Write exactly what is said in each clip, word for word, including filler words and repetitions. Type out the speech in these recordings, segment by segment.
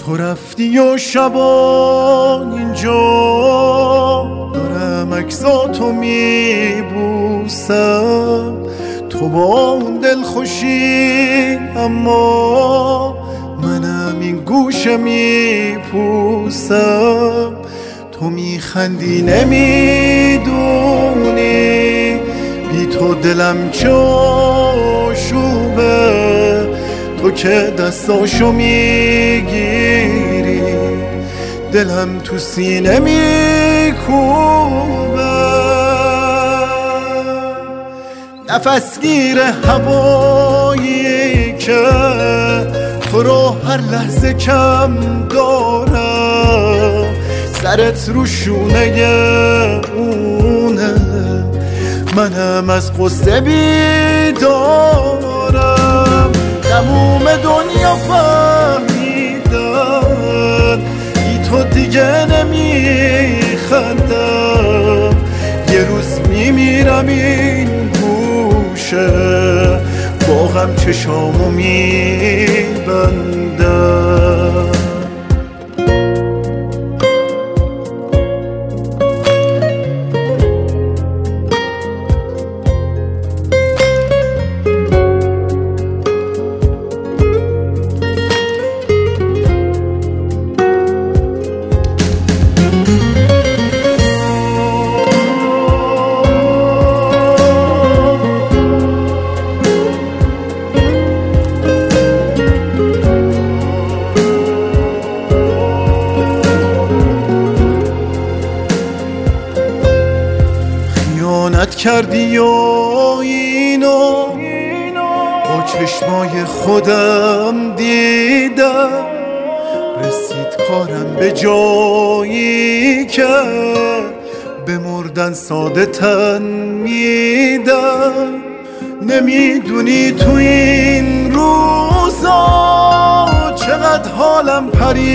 تو رفتی و شبان اینجا دارم عکساتو میبوسم، تو با اون دل خوشی اما منم این گوشه میپوسم. تو میخندی نمیدونی بی تو دلم چه آشوبه، تو که دستاشو میگیری دلم تو سینه میکوبه. نفسگیر هوایی که تو رو هر لحظه کم دارم، سرت رو شونه اونه، منم از قصه بیدارم. تموم دنیا فهمیدن بی تو دیگه نمیخندم، یه روز میمیرم این گوشه با غم چشامو میبندم. خیانت کردی و اینو با چشمای خودم دیدم، رسید کارم به جایی که به مردن ساده تن میدم. نمیدونی تو این روزا چقدر حالم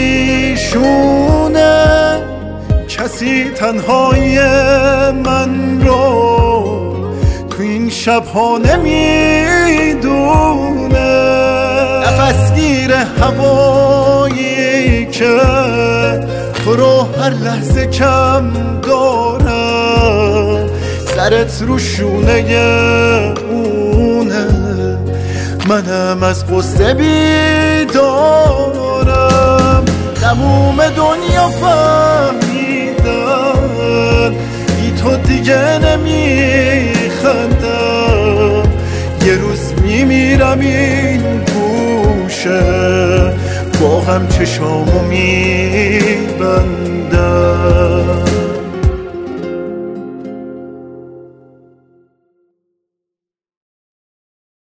پریشونه، کسی تنهای من رو تو این شبها نمیدونه. نفسگیر هوایی که تو رو هر لحظه کم دارم، سرت رو شونه اونه، منم از قصه بیدارم. تموم دنیا فهمیدن بی تو دیگه نمیخندم، یه روز میمیرم این گوشه با غم چشامو میبندم.